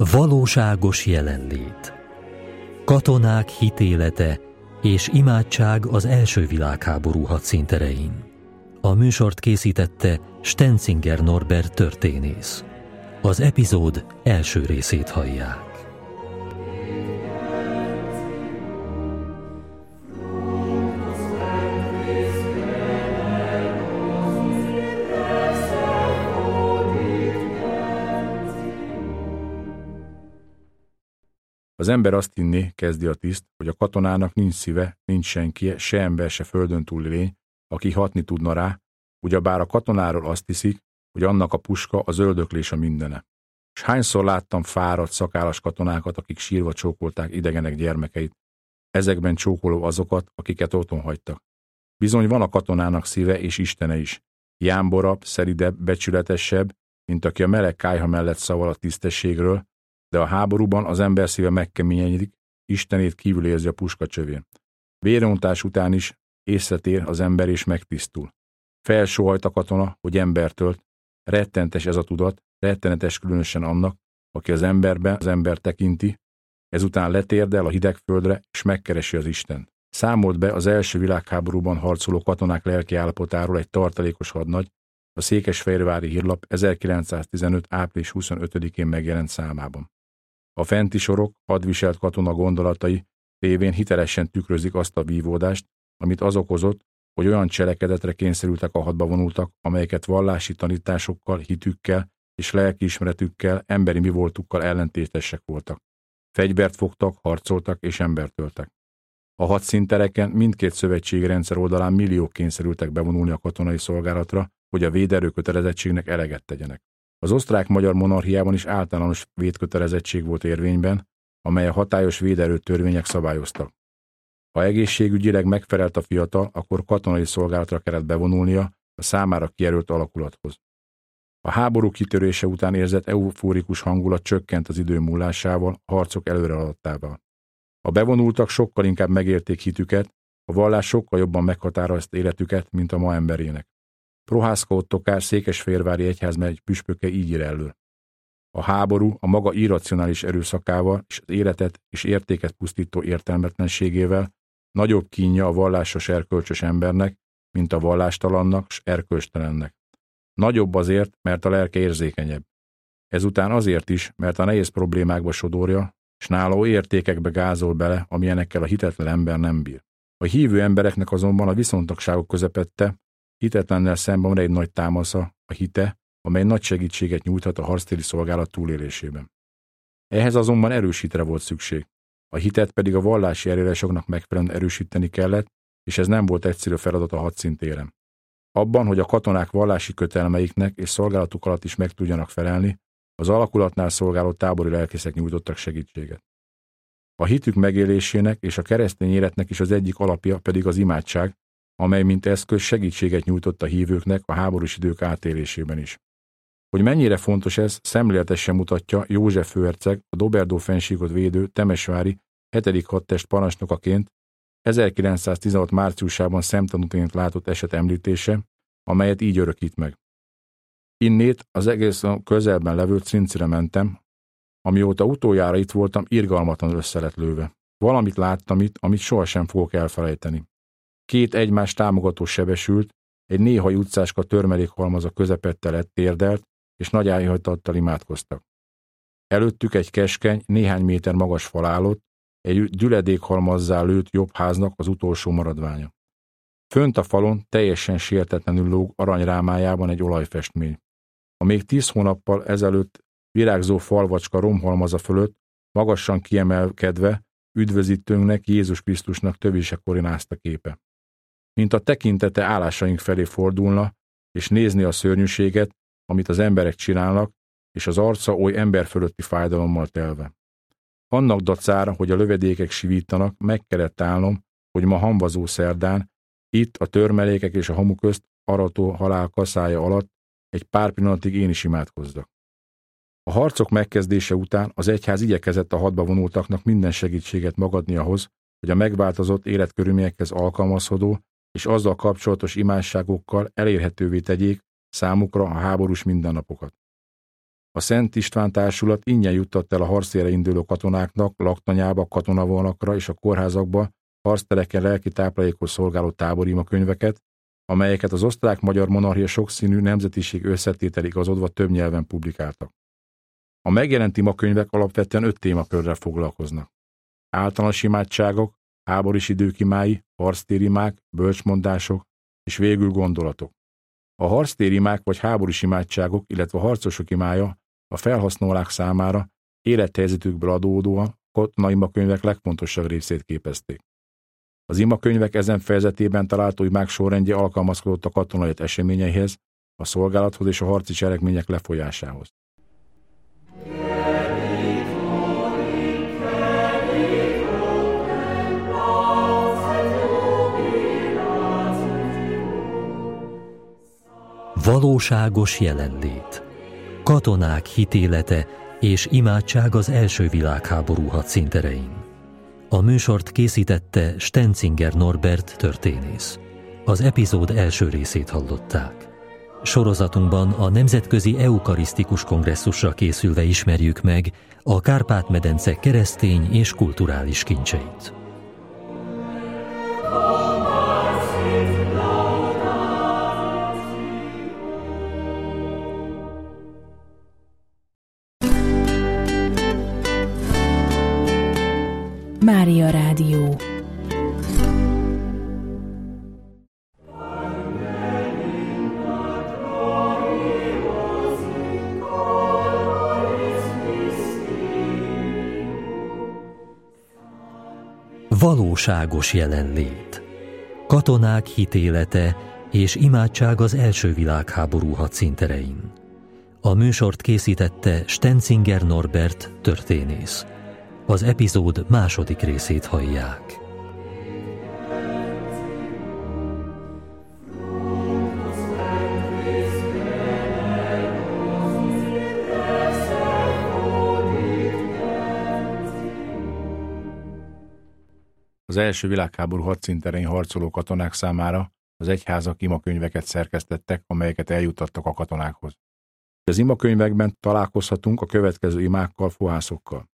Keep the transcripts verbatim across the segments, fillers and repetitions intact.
Valóságos jelenlét. Katonák hitélete és imádság az első világháború hadszínterein. A műsort készítette Stenzinger Norbert történész. Az epizód első részét hallják. Az ember azt hinné, kezdi a tiszt, hogy a katonának nincs szíve, nincs senkie, se ember, se földön túli lény, aki hatni tudna rá, ugyebár a katonáról azt hiszik, hogy annak a puska, az öldöklés a mindene. S hányszor láttam fáradt, szakállas katonákat, akik sírva csókolták idegenek gyermekeit, ezekben csókoló azokat, akiket otthon hagytak. Bizony van a katonának szíve és istene is, jámborabb, szeridebb, becsületesebb, mint aki a meleg kályha mellett szaval a tisztességről, de a háborúban az ember szíve megkeményedik, Istenét kívül érzi a puska csövén. Vérontás után is észretér az ember és megtisztul. Felsóhajt a katona, hogy embert ölt, rettentes ez a tudat, rettenetes különösen annak, aki az emberben az ember tekinti, ezután letérdel a hideg földre és megkeresi az Istent. Számolt be az első világháborúban harcoló katonák lelki állapotáról egy tartalékos hadnagy, a Székesfehérvári Hírlap ezerkilencszáztizenöt. április huszonötödikén megjelent számában. A fenti sorok hadviselt katona gondolatai révén hitelesen tükrözik azt a vívódást, amit az okozott, hogy olyan cselekedetre kényszerültek a hadba vonultak, amelyeket vallási tanításokkal, hitükkel és lelkiismeretükkel, emberi mi voltukkal ellentétesek voltak. Fegyvert fogtak, harcoltak és embert öltek. A hadszíntereken mindkét szövetségi rendszer oldalán milliók kényszerültek bevonulni a katonai szolgálatra, hogy a véderő kötelezettségnek eleget tegyenek. Az osztrák-magyar monarchiában is általános védkötelezettség volt érvényben, amely a hatályos véderő törvények szabályoztak. Ha egészségügyileg megfelelt a fiatal, akkor katonai szolgálatra kellett bevonulnia a számára kijelölt alakulathoz. A háború kitörése után érzett eufórikus hangulat csökkent az idő múlásával, a harcok előrehaladtával. A bevonultak sokkal inkább megérték hitüket, a vallás sokkal jobban meghatározta életüket, mint a ma emberének. Prohászka Ottokár Székesfehérvári egyházmegy püspöke így ír elől. A háború a maga irracionális erőszakával és az életet és értéket pusztító értelmetlenségével nagyobb kínja a vallásos erkölcsös embernek, mint a vallástalannak s erkölcstelennek. Nagyobb azért, mert a lelke érzékenyebb. Ezután azért is, mert a nehéz problémákba sodorja, s nála értékekbe gázol bele, amilyenekkel a hitetlen ember nem bír. A hívő embereknek azonban a viszontagságok közepette hitetlennel szemben van egy nagy támasza, a hite, amely nagy segítséget nyújthat a harctéri szolgálat túlélésében. Ehhez azonban erős hitre volt szükség. A hitet pedig a vallási előírásoknak megfelelően erősíteni kellett, és ez nem volt egyszerű feladat a hadszíntéren. Abban, hogy a katonák vallási kötelmeiknek és szolgálatuk alatt is meg tudjanak felelni, az alakulatnál szolgáló tábori lelkészek nyújtottak segítséget. A hitük megélésének és a keresztény életnek is az egyik alapja pedig az imádság, amely mint eszköz segítséget nyújtott a hívőknek a háborús idők átélésében is. Hogy mennyire fontos ez, szemléletesen mutatja József főherceg, a Doberdo-fennsíkot védő temesvári hetedik hadtest parancsnokaként ezerkilencszáztizenhat. márciusában szemtanúként látott eset említése, amelyet így örökít meg. Innét az egész közelben levő Trincire mentem, amióta utoljára itt voltam, irgalmatlanul össze lett lőve. Valamit láttam itt, amit sohasem fogok elfelejteni. Két egymást támogató sebesült, egy néhai utcáska törmelékhalmaza közepette lett térdelt, és nagy ájhajtattal imádkoztak. Előttük egy keskeny, néhány méter magas fal állott, egy düledékhalmazzá lőtt jobb háznak az utolsó maradványa. Fönt a falon teljesen sértetlenül lóg aranyrámájában egy olajfestmény. A még tíz hónappal ezelőtt virágzó falvacska romhalmaza fölött magasan kiemelkedve üdvözítőnknek, Jézus Krisztusnak tövésekor ázta képe. Mint a tekintete állásaink felé fordulna, és nézni a szörnyűséget, amit az emberek csinálnak, és az arca oly ember fölötti fájdalommal telve. Annak dacára, hogy a lövedékek sivítanak, meg kellett állnom, hogy ma hamvazó szerdán, itt a törmelékek és a hamu közt arató halál kaszája alatt egy pár pillanatig én is imádkozzak. A harcok megkezdése után az egyház igyekezett a hadba vonultaknak minden segítséget magadni ahhoz, hogy a megváltozott életkörülményekhez alkalmazkodó és azzal kapcsolatos imádságokkal elérhetővé tegyék számukra a háborús mindennapokat. A Szent István Társulat ingyen juttatta el a harctérre induló katonáknak, laktanyába, katonavonakra és a kórházakba harctereken lelki táplálékos szolgáló tábori imakönyveket, amelyeket az osztrák-magyar monarchia sokszínű nemzetiség összetételig igazodva több nyelven publikáltak. A megjelent imakönyvek alapvetően öt témakörrel foglalkoznak. Általános imádságok, háborús idők imái, harctérimák, bölcsmondások és végül gondolatok. A harctérimák vagy háborús imádságok, illetve a harcosok imája a felhasználók számára élethelyzetükből adódóan katonai imakönyvek legfontosabb részét képezték. Az imakönyvek ezen fejezetében található imák sorrendje alkalmazkodott a katonai eseményeihez, a szolgálathoz és a harci cselekmények lefolyásához. Valóságos jelenlét. Katonák hitélete és imádság az első világháború hadszínterein. A műsort készítette Stencinger Norbert történész. Az epizód első részét hallották. Sorozatunkban a Nemzetközi Eukarisztikus Kongresszusra készülve ismerjük meg a Kárpát-medence keresztény és kulturális kincseit. Mária Rádió. Valóságos jelenlét. Katonák hitélete és imádság az első világháború hadszínterein. A műsort készítette Stencinger Norbert történész. Az epizód második részét hallják. Az első világháború hadszínterein harcoló katonák számára az egyházak imakönyveket szerkesztettek, amelyeket eljuttattak a katonákhoz. Az imakönyvekben találkozhatunk a következő imákkal, fohászokkal.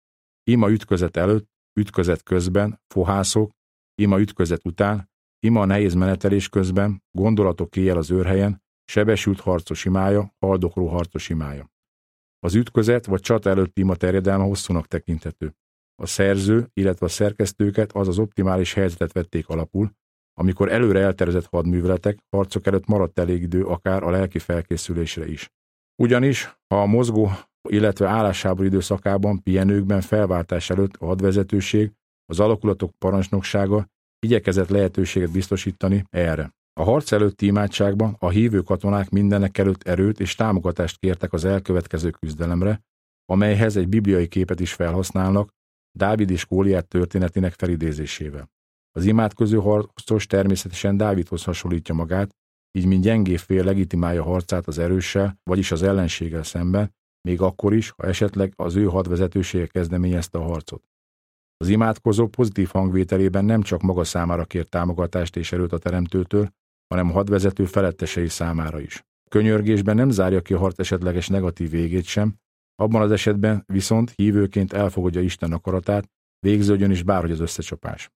Ima ütközet előtt, ütközet közben, fohászok, ima ütközet után, ima a nehéz menetelés közben, gondolatok éjjel az őrhelyen, sebesült harcos imája, haldokló harcos imája. Az ütközet vagy csata előtti ima terjedelme hosszúnak tekinthető. A szerző, illetve a szerkesztőket az az optimális helyzetet vették alapul, amikor előre eltervezett hadműveletek, harcok előtt maradt elég idő akár a lelki felkészülésre is. Ugyanis, ha a mozgó, illetve állásháború időszakában, pihenőkben, felváltás előtt a hadvezetőség, az alakulatok parancsnoksága igyekezett lehetőséget biztosítani erre. A harc előtti imádságban a hívő katonák mindenek előtt erőt és támogatást kértek az elkövetkező küzdelemre, amelyhez egy bibliai képet is felhasználnak, Dávid és Góliát történetének felidézésével. Az imádkozó harcos természetesen Dávidhoz hasonlítja magát, így mint gyengébb fél legitimálja harcát az erőssel, vagyis az ellenséggel szemben, még akkor is, ha esetleg az ő hadvezetősége kezdeményezte a harcot. Az imádkozó pozitív hangvételében nem csak maga számára kér támogatást és erőt a teremtőtől, hanem a hadvezető felettesei számára is. A könyörgésben nem zárja ki a harc esetleges negatív végét sem, abban az esetben viszont hívőként elfogadja Isten akaratát, végződjön is bárhogy az összecsapás.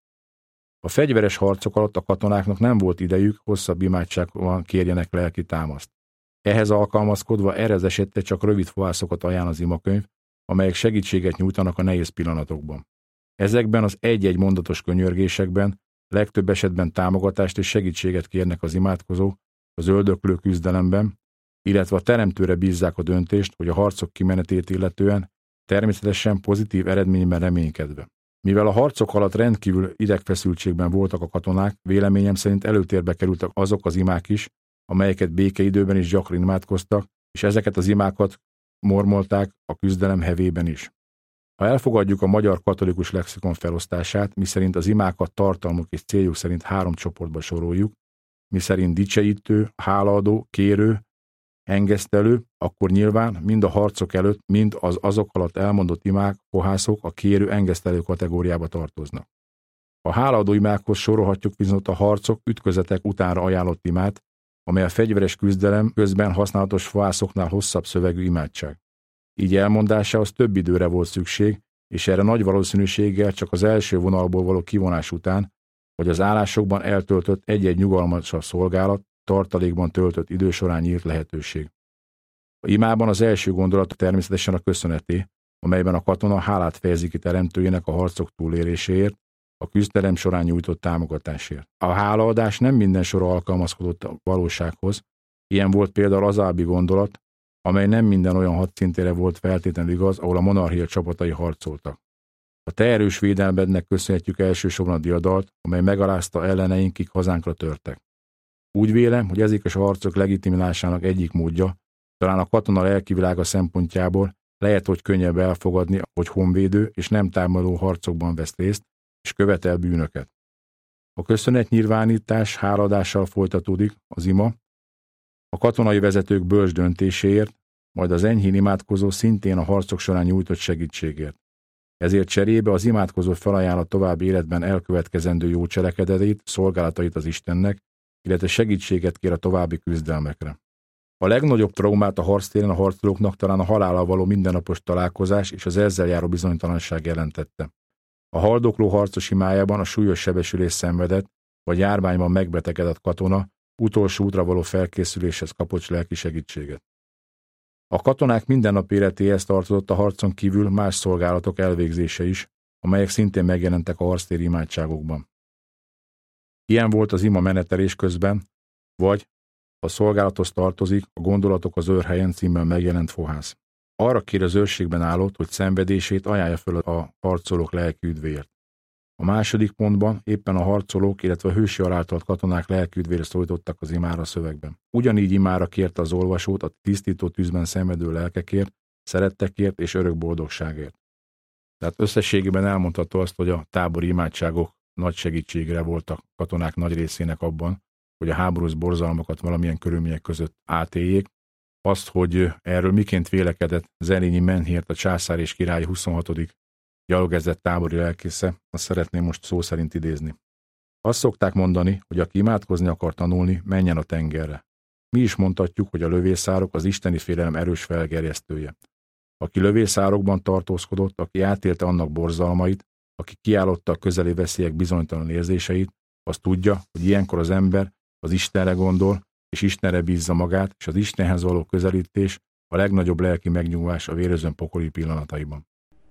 A fegyveres harcok alatt a katonáknak nem volt idejük hosszabb imádságban kérjenek lelki támaszt. Ehhez alkalmazkodva erre az esetre csak rövid fohászokat ajánl az imakönyv, amelyek segítséget nyújtanak a nehéz pillanatokban. Ezekben az egy-egy mondatos könyörgésekben legtöbb esetben támogatást és segítséget kérnek az imádkozók az öldöklő küzdelemben, illetve a teremtőre bízzák a döntést, hogy a harcok kimenetét illetően természetesen pozitív eredményben reménykedve. Mivel a harcok alatt rendkívül idegfeszültségben voltak a katonák, véleményem szerint előtérbe kerültek azok az imák is, amelyeket békeidőben is gyakran imádkoztak, és ezeket az imákat mormolták a küzdelem hevében is. Ha elfogadjuk a magyar katolikus lexikon felosztását, miszerint az imákat tartalmuk és céljuk szerint három csoportba soroljuk, miszerint dicsőítő, hálaadó, kérő, engesztelő, akkor nyilván mind a harcok előtt, mind az azok alatt elmondott imák, fohászok a kérő, engesztelő kategóriába tartoznak. A hálaadó imákhoz sorolhatjuk viszont a harcok, ütközetek utánra ajánlott imát, amely a fegyveres küzdelem közben használatos fohászoknál hosszabb szövegű imádság. Így elmondásához több időre volt szükség, és erre nagy valószínűséggel csak az első vonalból való kivonás után, vagy az állásokban eltöltött egy-egy nyugalmasabb szolgálat, tartalékban töltött idő során nyílt lehetőség. A imában az első gondolat természetesen a köszöneté, amelyben a katona hálát fejezi ki teremtőjének a harcok túléléséért, a küzdelem során nyújtott támogatásért. A hálaadás nem minden sorra alkalmazkodott a valósághoz, ilyen volt például az alábbi gondolat, amely nem minden olyan hadszintére volt feltétlenül igaz, ahol a monarchia csapatai harcoltak. A te erős védelmednek köszönhetjük elsősorban a diadalt, amely megalázta elleneink, kik hazánkra törtek. Úgy vélem, hogy ezek a harcok legitimilásának egyik módja, talán a katona lelkivilága szempontjából lehet, hogy könnyebb elfogadni, hogy honvédő és nem támadó harcokban vesz részt, és követel bűnöket. A köszönetnyilvánítás háladással folytatódik az ima, a katonai vezetők bölcs döntéséért, majd az enyhén imádkozó szintén a harcok során nyújtott segítségért. Ezért cserébe az imádkozó felajánl a további életben elkövetkezendő jó cselekedetét, szolgálatait az Istennek, illetve segítséget kér a további küzdelmekre. A legnagyobb traumát a harctéren a harcolóknak talán a halállal való mindennapos találkozás és az ezzel járó bizonytalanság jelentette. A haldokló harcos imájában a súlyos sebesülés szenvedett, vagy járványban megbetegedett katona utolsó útra való felkészüléshez kapott lelki segítséget. A katonák mindennapi életéhez tartozott a harcon kívül más szolgálatok elvégzése is, amelyek szintén megjelentek a harctéri imádságokban. Ilyen volt az ima menetelés közben, vagy a szolgálathoz tartozik a Gondolatok az őrhelyen címmel megjelent fohász. Arra kér az őrségben állott, hogy szenvedését ajánlja föl a harcolók lelki üdvéért. A második pontban éppen a harcolók, illetve a hősi aláltalt katonák lelki üdvére szólítottak az imára szövegben. Ugyanígy imára kérte az olvasót a tisztító tűzben szenvedő lelkekért, szerettekért és örök boldogságért. Tehát összességében elmondható azt, hogy a tábori imádságok nagy segítségre voltak katonák nagy részének abban, hogy a háborús borzalmakat valamilyen körülmények között átéljék. Azt, hogy erről miként vélekedett Zerényi Menhirt, a császár és király huszonhatodik gyalogezred tábori lelkésze, azt szeretném most szó szerint idézni. Azt szokták mondani, hogy aki imádkozni akar tanulni, menjen a tengerre. Mi is mondhatjuk, hogy a lövészárok az isteni félelem erős felgerjesztője. Aki lövészárokban tartózkodott, aki átélte annak borzalmait, aki kiállotta a közeli veszélyek bizonytalan érzéseit, az tudja, hogy ilyenkor az ember az Istenre gondol, és Istenre bízza magát, és az Istenhez való közelítés a legnagyobb lelki megnyugvás a vérözön pokoli pillanataiban.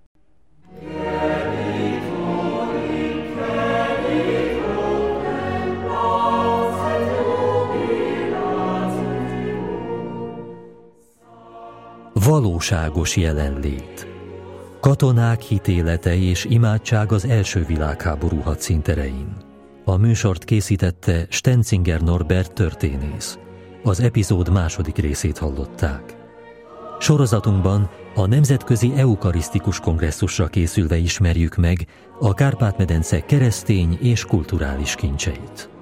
Valóságos jelenlét. Katonák hitélete és imádság az első világháború hadszínterein. A műsort készítette Stencinger Norbert történész. Az epizód második részét hallották. Sorozatunkban a Nemzetközi Eukarisztikus Kongresszusra készülve ismerjük meg a Kárpát-medence keresztény és kulturális kincseit.